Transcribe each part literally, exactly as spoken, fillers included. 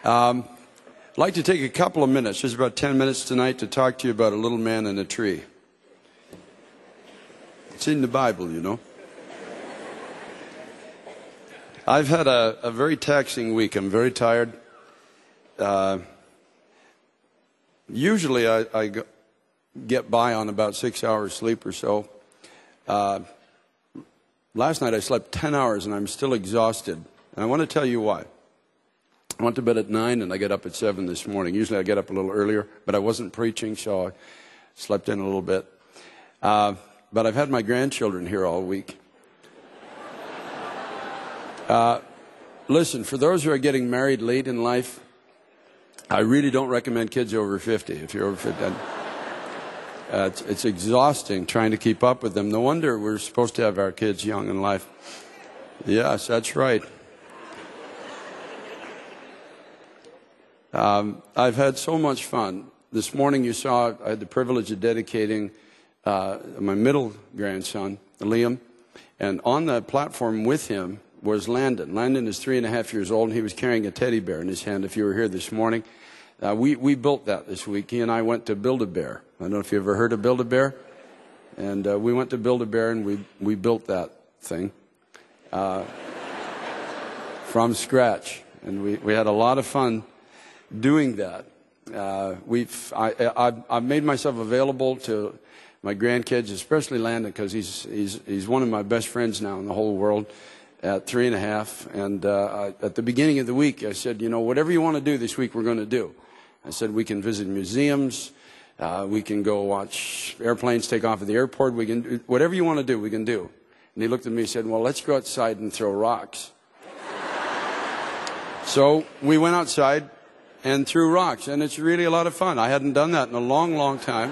Um, I'd like to take a couple of minutes, just about ten minutes tonight, to talk to you about a little man in a tree. It's in the Bible, you know. I've had a, a very taxing week. I'm very tired. Uh, usually I, I get by on about six hours sleep or so. Uh, last night I slept ten hours and I'm still exhausted. And I want to tell you why. I went to bed at nine and I get up at seven this morning. Usually I get up a little earlier, but I wasn't preaching, so I slept in a little bit. Uh, but I've had my grandchildren here all week. Uh, listen, for those who are getting married late in life, I really don't recommend kids over fifty. If you're over fifty, uh, it's, it's exhausting trying to keep up with them. No wonder we're supposed to have our kids young in life. Yes, that's right. Um, I've had so much fun. This morning you saw I had the privilege of dedicating uh, my middle grandson, Liam, and on the platform with him was Landon. Landon is three and a half years old, and he was carrying a teddy bear in his hand. If you were here this morning, uh, we, we built that this week. He and I went to Build-A-Bear. I don't know if you ever heard of Build-A-Bear. And uh, we went to Build-A-Bear, and we, we built that thing uh, from scratch. And we, we had a lot of fun doing that. Uh, we've, I, I've, I've made myself available to my grandkids, especially Landon, because he's, he's, he's one of my best friends now in the whole world. At three and a half, and uh, I, at the beginning of the week, I said, you know, whatever you want to do this week, we're going to do. I said, we can visit museums, uh, we can go watch airplanes take off at the airport, we can, whatever you want to do, we can do. And he looked at me and said, well, let's go outside and throw rocks. So we went outside and threw rocks, and it's really a lot of fun. I hadn't done that in a long, long time.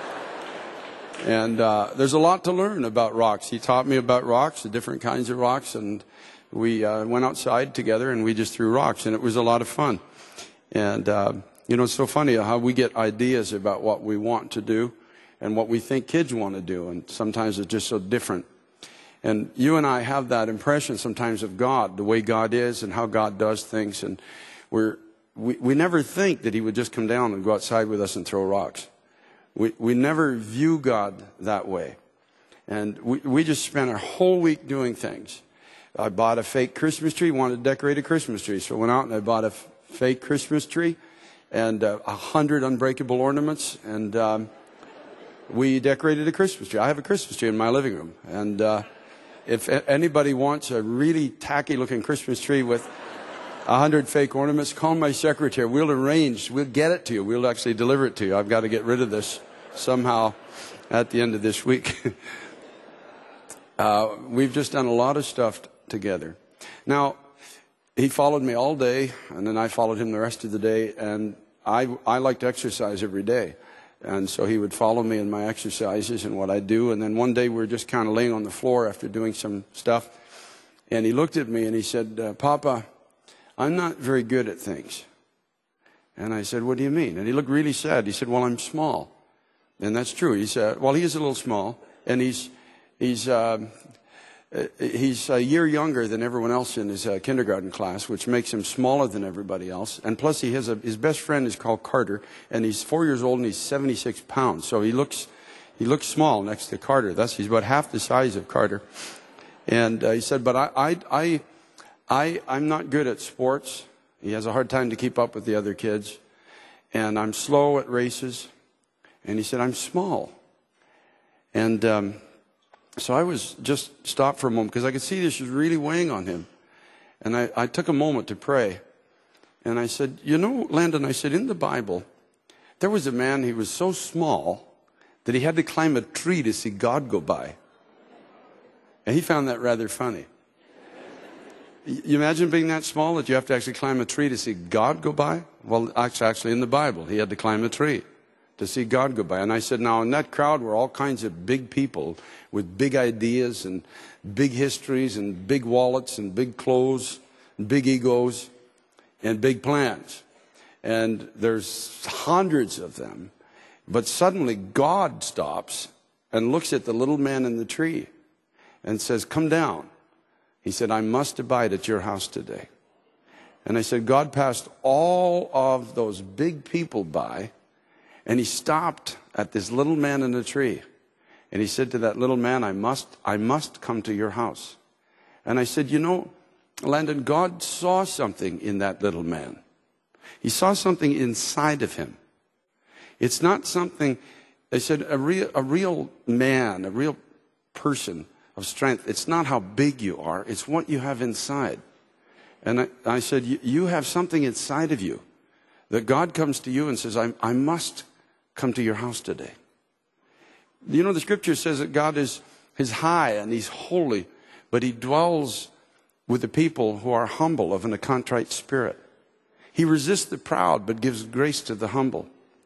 And uh, there's a lot to learn about rocks. He taught me about rocks, the different kinds of rocks, and we uh, went outside together and we just threw rocks, and it was a lot of fun. And, uh, you know, it's so funny how we get ideas about what we want to do and what we think kids want to do, and sometimes it's just so different. And you and I have that impression sometimes of God, the way God is and how God does things, and we're, we, we never think that he would just come down and go outside with us and throw rocks. We, we never view God that way. And we, we just spent our whole week doing things. I bought a fake Christmas tree, wanted to decorate a Christmas tree. So I went out and I bought a f fake Christmas tree and uh, a hundred unbreakable ornaments. And um, we decorated a Christmas tree. I have a Christmas tree in my living room. And uh, if anybody wants a really tacky looking Christmas tree with a hundred fake ornaments, call my secretary. We'll arrange. We'll get it to you. We'll actually deliver it to you. I've got to get rid of this somehow at the end of this week. uh, we've just done a lot of stuff together. Now, he followed me all day, and then I followed him the rest of the day. And I, I like to exercise every day. And so he would follow me in my exercises and what I do. And then one day we were just kind of laying on the floor after doing some stuff. And he looked at me and he said, uh, Papa, I'm not very good at things. And I said, what do you mean? And he looked really sad. He said, well, I'm small. And that's true. He said, well, he is a little small. And he's, he's, uh, he's a year younger than everyone else in his uh, kindergarten class, which makes him smaller than everybody else. And plus, he has a, his best friend is called Carter. And he's four years old and he's seventy-six pounds. So he looks, he looks small next to Carter. That's, he's about half the size of Carter. And uh, he said, but I, I, I I, I'm not good at sports. He has a hard time to keep up with the other kids. And I'm slow at races. And he said, I'm small. And um, so I was just stopped for a moment because I could see this was really weighing on him. And I, I took a moment to pray. And I said, you know, Landon, I said, in the Bible, there was a man, he was so small that he had to climb a tree to see God go by. And he found that rather funny. You imagine being that small that you have to actually climb a tree to see God go by? Well, actually in the Bible, he had to climb a tree to see God go by. And I said, now in that crowd were all kinds of big people with big ideas and big histories and big wallets and big clothes and big egos and big plans. And there's hundreds of them. But suddenly God stops and looks at the little man in the tree and says, come down. He said, I must abide at your house today. And I said, God passed all of those big people by, and he stopped at this little man in a tree. And he said to that little man, I must, I must come to your house. And I said, you know, Landon, God saw something in that little man. He saw something inside of him. It's not something, they said, a real, a real man, a real person of strength. It's not how big you are, it's what you have inside. And I, I said, you have something inside of you that God comes to you and says, I, I must come to your house today. You know, the scripture says that God is, is high and he's holy, but he dwells with the people who are humble, of a contrite spirit. He resists the proud, but gives grace to the humble.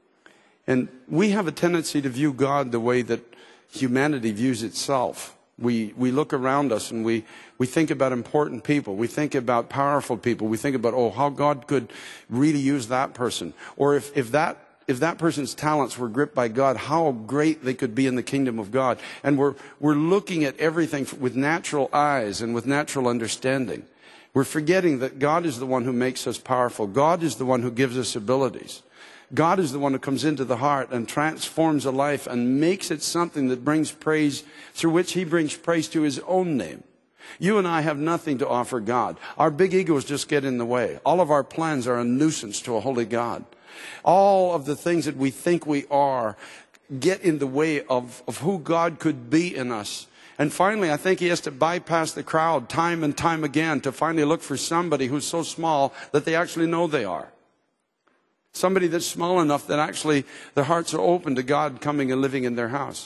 And we have a tendency to view God the way that humanity views itself. We, we look around us and we, we think about important people. We think about powerful people. We think about, oh, how God could really use that person. Or if, if that If that person's talents were gripped by God, how great they could be in the kingdom of God. And we're, we're looking at everything with natural eyes and with natural understanding. We're forgetting that God is the one who makes us powerful. God is the one who gives us abilities. God is the one who comes into the heart and transforms a life and makes it something that brings praise, through which he brings praise to his own name. You and I have nothing to offer God. Our big egos just get in the way. All of our plans are a nuisance to a holy God. All of the things that we think we are get in the way of, of who God could be in us. And finally, I think he has to bypass the crowd time and time again to finally look for somebody who's so small that they actually know they are. Somebody that's small enough that actually their hearts are open to God coming and living in their house.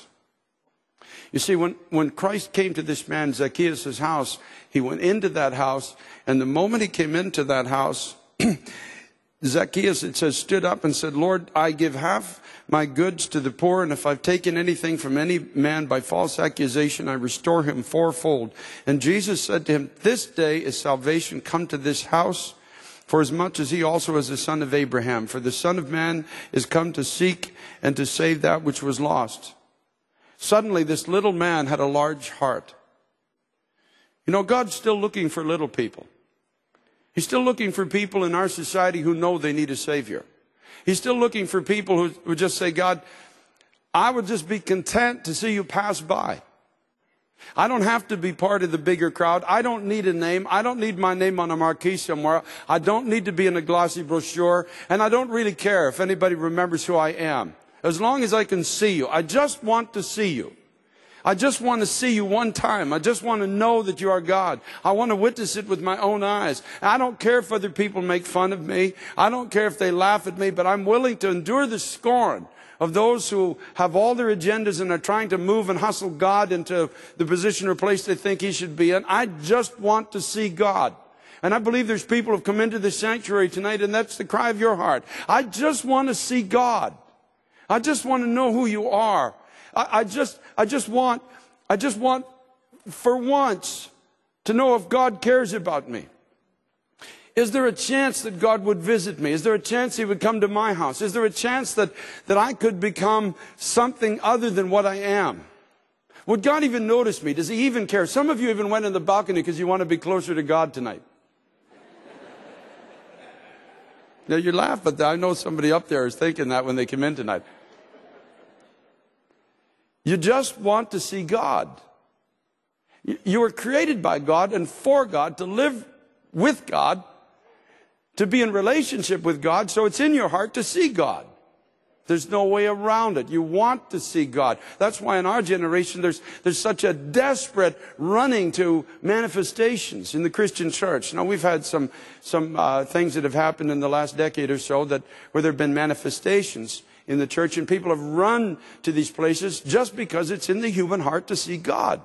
You see, when, when Christ came to this man, Zacchaeus' house, he went into that house, and the moment he came into that house, Zacchaeus, it says, stood up and said, Lord, I give half my goods to the poor, and if I've taken anything from any man by false accusation, I restore him fourfold. And Jesus said to him, this day is salvation come to this house, for as much as he also is the son of Abraham. For the Son of Man is come to seek and to save that which was lost. Suddenly, this little man had a large heart. You know, God's still looking for little people. He's still looking for people in our society who know they need a Savior. He's still looking for people who would just say, God, I would just be content to see you pass by. I don't have to be part of the bigger crowd. I don't need a name. I don't need my name on a marquee somewhere. I don't need to be in a glossy brochure. And I don't really care if anybody remembers who I am. As long as I can see you. I just want to see you. I just want to see you one time. I just want to know that you are God. I want to witness it with my own eyes. I don't care if other people make fun of me. I don't care if they laugh at me, but I'm willing to endure the scorn of those who have all their agendas and are trying to move and hustle God into the position or place they think he should be in. I just want to see God. And I believe there's people who have come into the sanctuary tonight, and that's the cry of your heart. I just want to see God. I just want to know who you are. I, I just, I just want, I just want for once to know if God cares about me. Is there a chance that God would visit me? Is there a chance he would come to my house? Is there a chance that, that I could become something other than what I am? Would God even notice me? Does he even care? Some of you even went in the balcony because you want to be closer to God tonight. Now you laugh, but I know somebody up there is thinking that when they come in tonight. You just want to see God. You were created by God and for God, to live with God, to be in relationship with God, so it's in your heart to see God. There's no way around it. You want to see God. That's why in our generation there's, there's such a desperate running to manifestations in the Christian church. Now we've had some, some uh, things that have happened in the last decade or so that, where there have been manifestations in the church, and people have run to these places just because it's in the human heart to see God.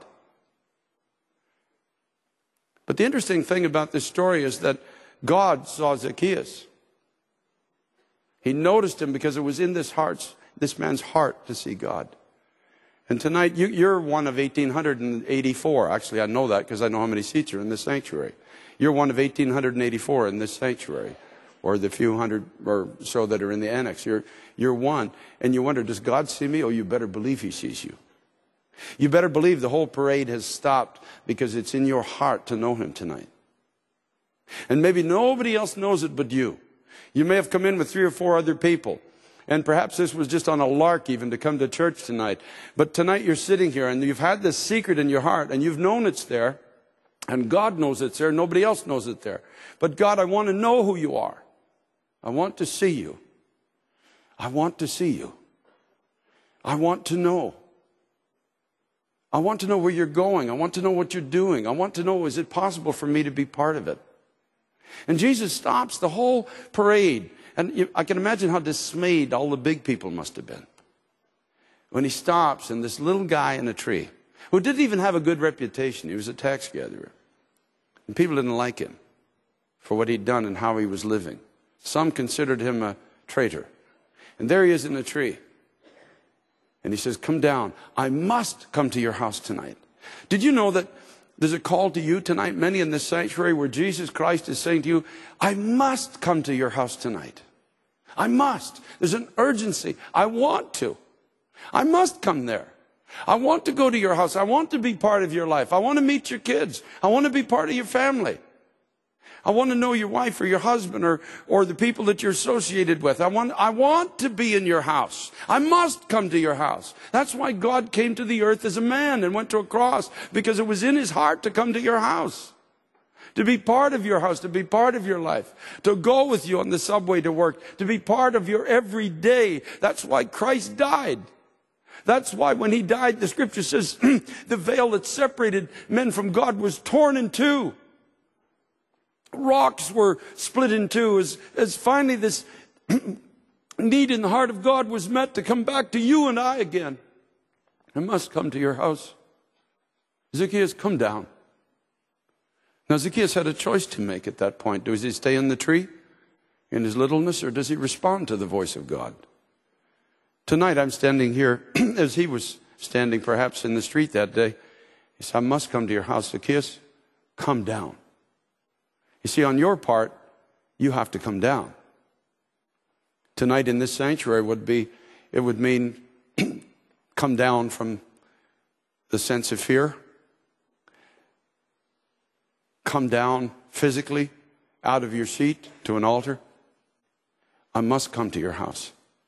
But the interesting thing about this story is that God saw Zacchaeus. He noticed him because it was in this heart's, this man's heart to see God. And tonight, you, you're one of one thousand eight hundred eighty-four. Actually, I know that because I know how many seats are in this sanctuary. You're one of one thousand eight hundred eighty-four in this sanctuary, or the few hundred or so that are in the annex. You're, you're one. And you wonder, does God see me? Oh, you better believe he sees you. You better believe the whole parade has stopped because it's in your heart to know him tonight. And maybe nobody else knows it but you. You may have come in with three or four other people. And perhaps this was just on a lark even to come to church tonight. But tonight you're sitting here and you've had this secret in your heart and you've known it's there. And God knows it's there. Nobody else knows it there. But God, I want to know who you are. I want to see you. I want to see you. I want to know. I want to know where you're going. I want to know what you're doing. I want to know, is it possible for me to be part of it? And Jesus stops the whole parade. And you, I can imagine how dismayed all the big people must have been. When he stops and this little guy in a tree, who didn't even have a good reputation, he was a tax gatherer. And people didn't like him for what he'd done and how he was living. Some considered him a traitor. And there he is in a tree. And he says, come down. I must come to your house tonight. Did you know that there's a call to you tonight, many in this sanctuary, where Jesus Christ is saying to you, I must come to your house tonight. I must. There's an urgency. I want to. I must come there. I want to go to your house. I want to be part of your life. I want to meet your kids. I want to be part of your family. I want to know your wife or your husband or, or the people that you're associated with. I want, I want to be in your house. I must come to your house. That's why God came to the earth as a man and went to a cross, because it was in his heart to come to your house, to be part of your house, to be part of your life, to go with you on the subway to work, to be part of your every day. That's why Christ died. That's why when he died, the scripture says the veil that separated men from God was torn in two. Rocks were split in two as, as finally this need in the heart of God was met to come back to you and I again. I must come to your house. Zacchaeus, come down. Now Zacchaeus had a choice to make at that point. Does he stay in the tree in his littleness, or does he respond to the voice of God? Tonight I'm standing here as he was standing perhaps in the street that day. He said, I must come to your house. Zacchaeus, come down. You see, on your part, you have to come down. Tonight in this sanctuary would be, it would mean come down from the sense of fear. Come down physically out of your seat to an altar. I must come to your house.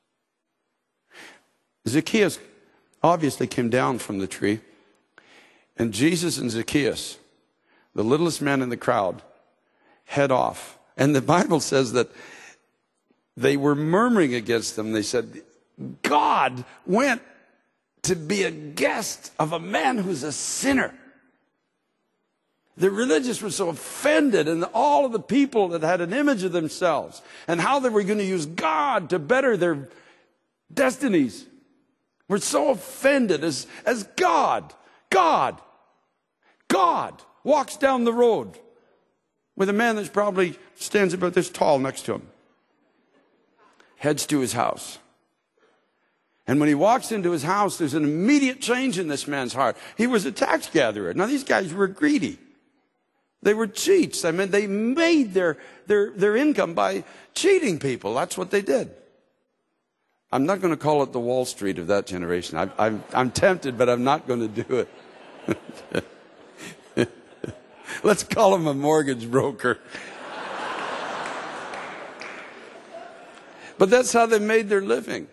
Zacchaeus obviously came down from the tree. And Jesus and Zacchaeus, the littlest man in the crowd, head off. And the Bible says that they were murmuring against them. They said, God went to be a guest of a man who's a sinner. The religious were so offended, and all of the people that had an image of themselves and how they were going to use God to better their destinies were so offended as, as God, God, God walks down the road with a man that's probably stands about this tall next to him, heads to his house. And when he walks into his house, there's an immediate change in this man's heart. He was a tax gatherer. Now, these guys were greedy. They were cheats. I mean, they made their, their, their income by cheating people. That's what they did. I'm not going to call it the Wall Street of that generation. I, I'm, I'm tempted, but I'm not going to do it. Let's call him a mortgage broker. But that's how they made their living.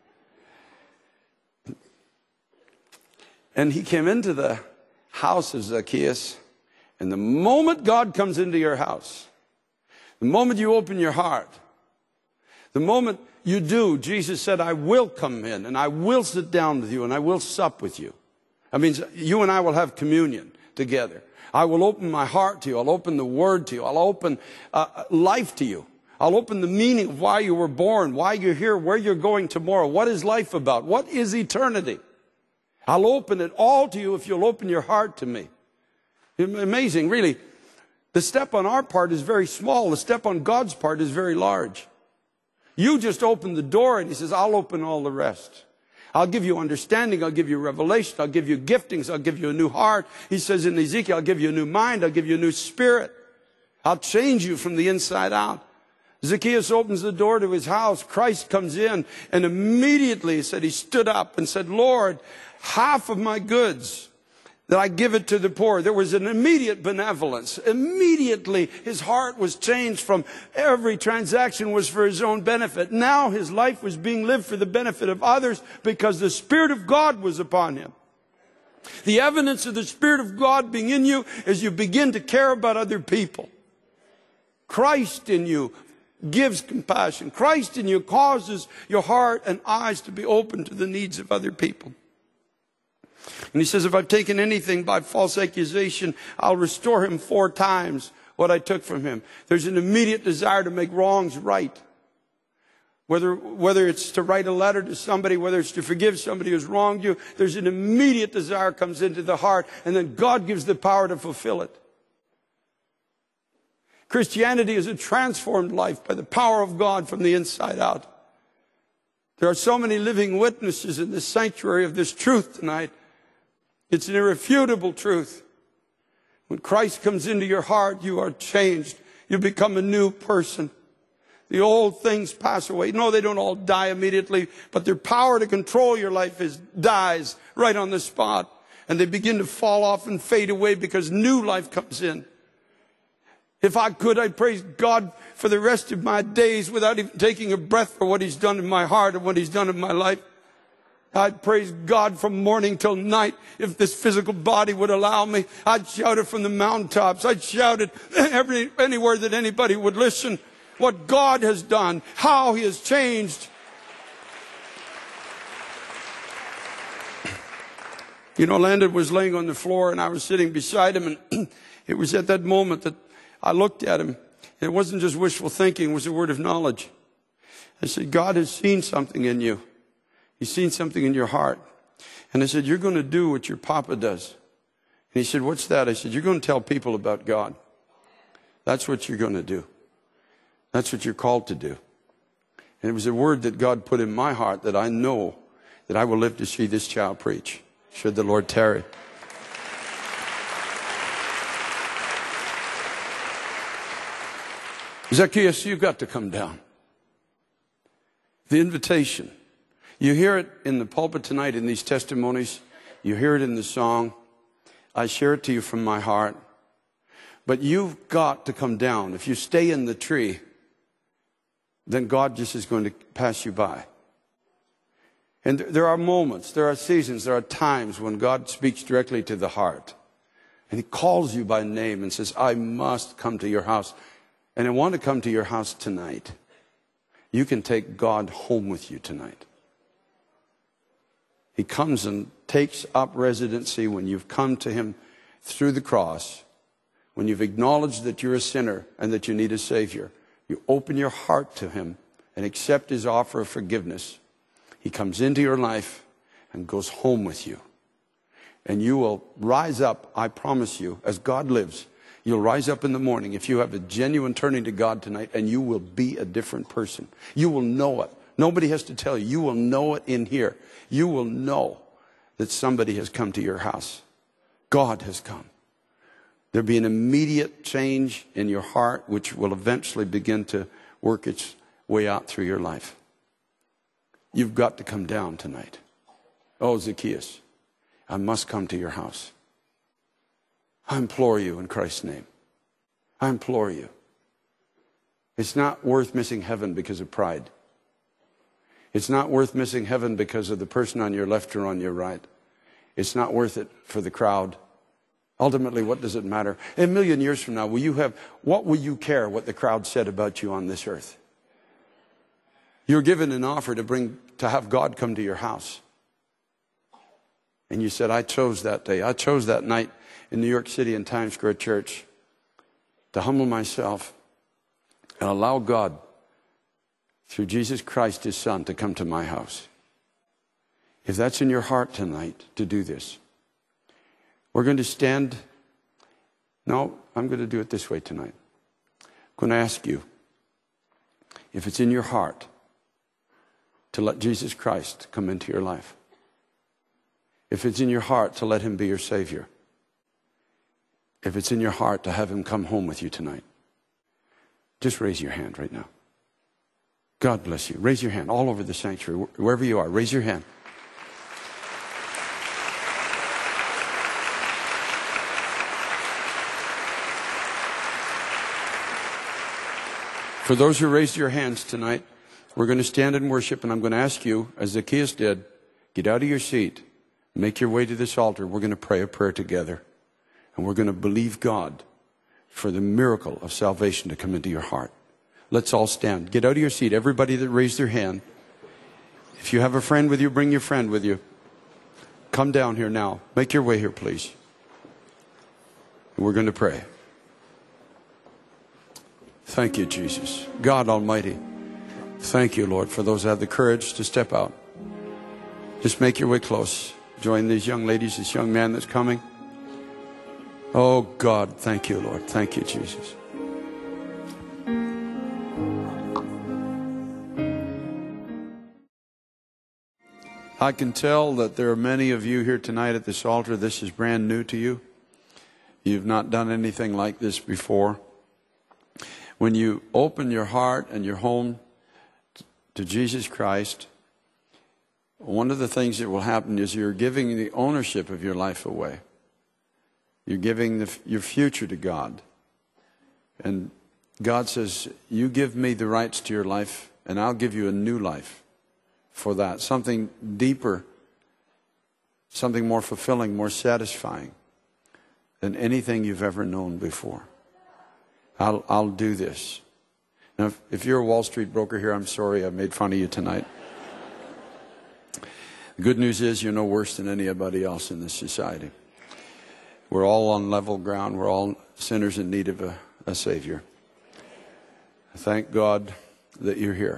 And he came into the house of Zacchaeus. And the moment God comes into your house, the moment you open your heart, the moment you do, Jesus said, I will come in and I will sit down with you and I will sup with you. That means you and I will have communion together. I will open my heart to you. I'll open the word to you. I'll open uh, life to you. I'll open the meaning of why you were born, why you're here, where you're going tomorrow. What is life about? What is eternity? I'll open it all to you if you'll open your heart to me. Amazing, really. The step on our part is very small. The step on God's part is very large. You just open the door and he says, I'll open all the rest. I'll give you understanding. I'll give you revelation. I'll give you giftings. I'll give you a new heart. He says in Ezekiel, I'll give you a new mind. I'll give you a new spirit. I'll change you from the inside out. Zacchaeus opens the door to his house. Christ comes in, and immediately he said he stood up and said, Lord, half of my goods, that I give it to the poor. There was an immediate benevolence. Immediately his heart was changed from every transaction was for his own benefit. Now his life was being lived for the benefit of others because the Spirit of God was upon him. The evidence of the Spirit of God being in you is you begin to care about other people. Christ in you gives compassion. Christ in you causes your heart and eyes to be open to the needs of other people. And he says, if I've taken anything by false accusation, I'll restore him four times what I took from him. There's an immediate desire to make wrongs right. Whether, whether it's to write a letter to somebody, whether it's to forgive somebody who's wronged you, there's an immediate desire comes into the heart, and then God gives the power to fulfill it. Christianity is a transformed life by the power of God from the inside out. There are so many living witnesses in this sanctuary of this truth tonight. It's an irrefutable truth. When Christ comes into your heart, you are changed. You become a new person. The old things pass away. No, they don't all die immediately, but their power to control your life is dies right on the spot. And they begin to fall off and fade away because new life comes in. If I could, I'd praise God for the rest of my days without even taking a breath for what he's done in my heart and what he's done in my life. I'd praise God from morning till night. If this physical body would allow me, I'd shout it from the mountaintops. I'd shout it every, anywhere that anybody would listen. What God has done, how he has changed. You know, Landon was laying on the floor and I was sitting beside him, and it was at that moment that I looked at him. It wasn't just wishful thinking, it was a word of knowledge. I said, God has seen something in you. He's seen something in your heart. And I said, you're going to do what your papa does. And he said, what's that? I said, you're going to tell people about God. That's what you're going to do. That's what you're called to do. And it was a word that God put in my heart that I know that I will live to see this child preach, should the Lord tarry. Zacchaeus, you've got to come down. The invitation. You hear it in the pulpit tonight in these testimonies. You hear it in the song. I share it to you from my heart. But you've got to come down. If you stay in the tree, then God just is going to pass you by. And there are moments, there are seasons, there are times when God speaks directly to the heart. And he calls you by name and says, I must come to your house. And I want to come to your house tonight. You can take God home with you tonight. He comes and takes up residency when you've come to him through the cross, when you've acknowledged that you're a sinner and that you need a Savior. You open your heart to him and accept his offer of forgiveness. He comes into your life and goes home with you. And you will rise up, I promise you, as God lives. You'll rise up in the morning if you have a genuine turning to God tonight, and you will be a different person. You will know it. Nobody has to tell you. You will know it in here. You will know that somebody has come to your house. God has come. There'll be an immediate change in your heart, which will eventually begin to work its way out through your life. You've got to come down tonight. Oh, Zacchaeus, I must come to your house. I implore you in Christ's name. I implore you. It's not worth missing heaven because of pride. It's not worth missing heaven because of the person on your left or on your right. It's not worth it for the crowd. Ultimately, what does it matter? A million years from now, will you have, what will you care what the crowd said about you on this earth? You're given an offer to bring, to have God come to your house. And you said, I chose that day. I chose that night in New York City in Times Square Church to humble myself and allow God, through Jesus Christ, his Son, to come to my house. If that's in your heart tonight to do this, we're going to stand. No, I'm going to do it this way tonight. I'm going to ask you, if it's in your heart to let Jesus Christ come into your life, if it's in your heart to let him be your Savior, if it's in your heart to have him come home with you tonight, just raise your hand right now. God bless you. Raise your hand all over the sanctuary, wherever you are. Raise your hand. For those who raised your hands tonight, we're going to stand and worship, and I'm going to ask you, as Zacchaeus did, get out of your seat, make your way to this altar. We're going to pray a prayer together, and we're going to believe God for the miracle of salvation to come into your heart. Let's all stand. Get out of your seat. Everybody that raised their hand. If you have a friend with you, bring your friend with you. Come down here now. Make your way here, please. We're going to pray. Thank you, Jesus. God Almighty, thank you, Lord, for those who have the courage to step out. Just make your way close. Join these young ladies, this young man that's coming. Oh, God, thank you, Lord. Thank you, Jesus. I can tell that there are many of you here tonight at this altar. This is brand new to you. You've not done anything like this before. When you open your heart and your home to Jesus Christ, one of the things that will happen is you're giving the ownership of your life away. You're giving the, your future to God. And God says, you give me the rights to your life, and I'll give you a new life for that. Something deeper, something more fulfilling, more satisfying than anything you've ever known before. I'll, I'll do this. Now, if, if you're a Wall Street broker here, I'm sorry I made fun of you tonight. The good news is you're no worse than anybody else in this society. We're all on level ground. We're all sinners in need of a, a Savior. Thank God that you're here.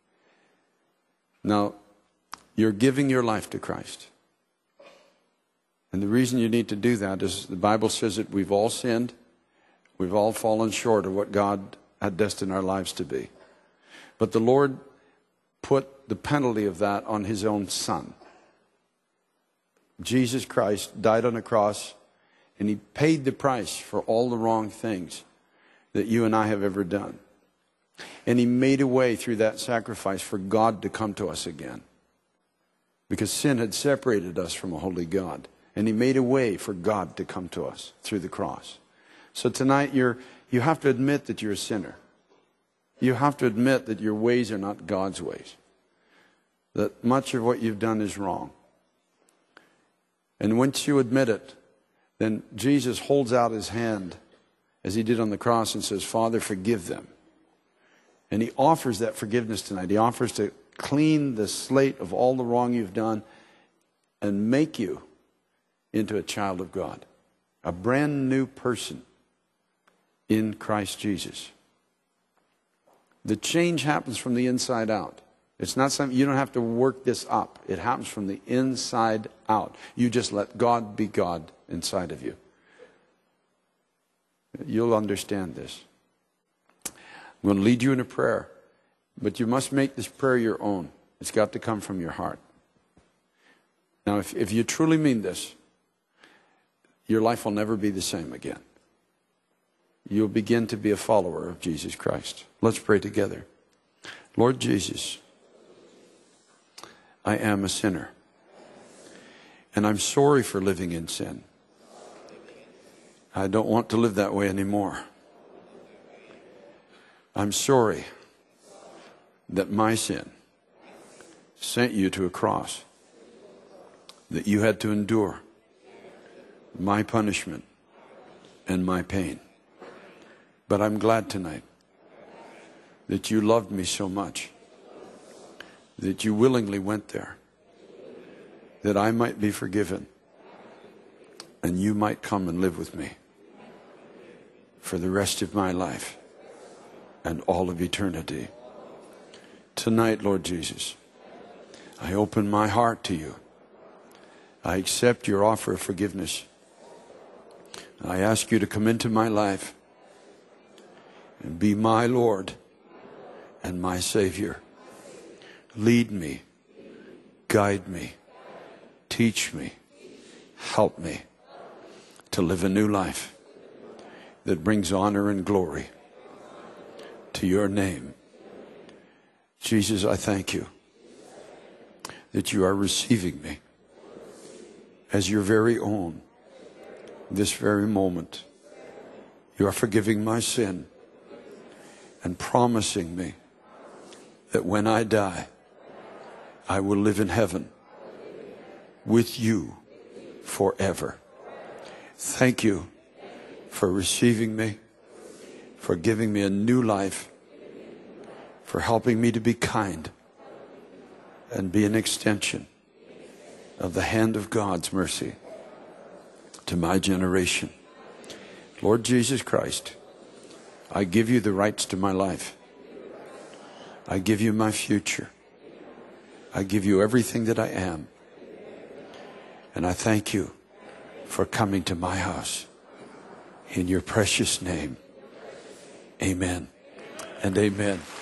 Now, you're giving your life to Christ. And the reason you need to do that is the Bible says that we've all sinned. We've all fallen short of what God had destined our lives to be. But the Lord put the penalty of that on His own Son. Jesus Christ died on the cross, and He paid the price for all the wrong things that you and I have ever done. And He made a way through that sacrifice for God to come to us again. Because sin had separated us from a holy God. And He made a way for God to come to us through the cross. So tonight you're, you have to admit that you're a sinner. You have to admit that your ways are not God's ways. That much of what you've done is wrong. And once you admit it, then Jesus holds out His hand as He did on the cross and says, Father, forgive them. And He offers that forgiveness tonight. He offers to clean the slate of all the wrong you've done and make you into a child of God. A brand new person in Christ Jesus. The change happens from the inside out. It's not something, you don't have to work this up. It happens from the inside out. You just let God be God inside of you. You'll understand this. I'm going to lead you in a prayer, but you must make this prayer your own. It's got to come from your heart. Now, if, if you truly mean this, your life will never be the same again. You'll begin to be a follower of Jesus Christ. Let's pray together. Lord Jesus, I am a sinner. And I'm sorry for living in sin. I don't want to live that way anymore. I'm sorry that my sin sent you to a cross, that you had to endure my punishment and my pain. But I'm glad tonight that you loved me so much, that you willingly went there, that I might be forgiven, and you might come and live with me for the rest of my life and all of eternity. Tonight, Lord Jesus, I open my heart to you. I accept your offer of forgiveness. I ask you to come into my life and be my Lord and my Savior. Lead me, guide me, teach me, help me to live a new life that brings honor and glory to your name. Jesus, I thank you that you are receiving me as your very own this very moment. You are forgiving my sin. and promising me that when I die, I will live in heaven with you forever. Thank you for receiving me, for giving me a new life, for helping me to be kind and be an extension of the hand of God's mercy to my generation. Lord Jesus Christ, I give you the rights to my life. I give you my future. I give you everything that I am. And I thank you for coming to my house. In your precious name, amen and amen.